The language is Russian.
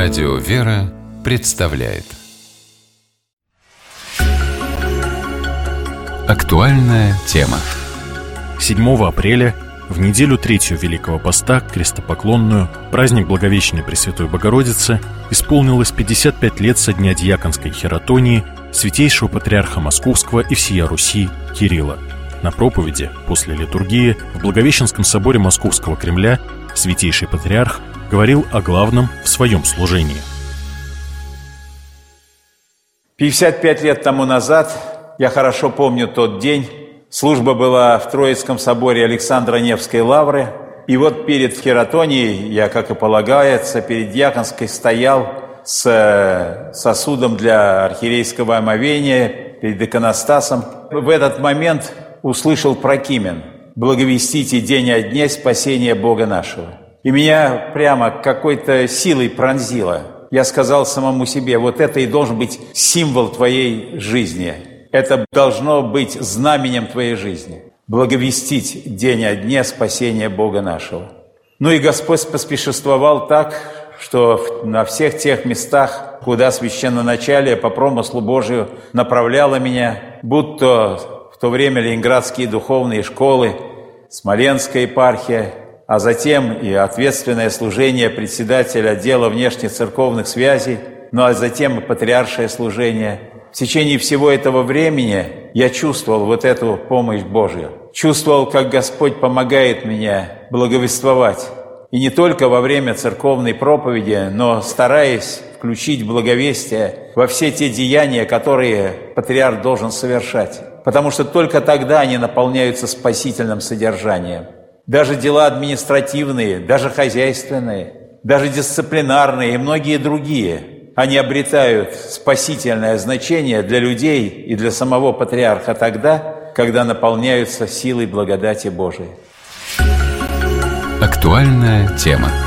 Радио «Вера» представляет Актуальная тема. 7 апреля, в неделю третью Великого Поста, крестопоклонную, праздник Благовещенной Пресвятой Богородицы, исполнилось 55 лет со дня диаконской хератонии святейшего патриарха Московского и всея Руси Кирилла. На проповеди после литургии в Благовещенском соборе Московского Кремля святейший патриарх говорил о главном в своем служении. 55 лет тому назад, я хорошо помню тот день, служба была в Троицком соборе Александра Невской лавры, и вот перед хератонией, я, как и полагается, перед диаконской стоял с сосудом для архиерейского омовения, перед иконостасом. В этот момент услышал прокимен: «Благовестите день о дне спасения Бога нашего». И меня прямо какой-то силой пронзило. Я сказал самому себе: вот это и должен быть символ твоей жизни. Это должно быть знаменем твоей жизни. Благовестить день о дне спасения Бога нашего. Ну и Господь поспешествовал так, что на всех тех местах, куда священноначалие по промыслу Божию направляло меня, будто в то время ленинградские духовные школы, Смоленская епархия, а затем и ответственное служение председателя отдела внешнецерковных связей, ну а затем и патриаршее служение. В течение всего этого времени я чувствовал вот эту помощь Божью. Чувствовал, как Господь помогает мне благовествовать. И не только во время церковной проповеди, но стараясь включить благовестие во все те деяния, которые патриарх должен совершать. Потому что только тогда они наполняются спасительным содержанием. Даже дела административные, даже хозяйственные, даже дисциплинарные и многие другие, они обретают спасительное значение для людей и для самого патриарха тогда, когда наполняются силой благодати Божией. Актуальная тема.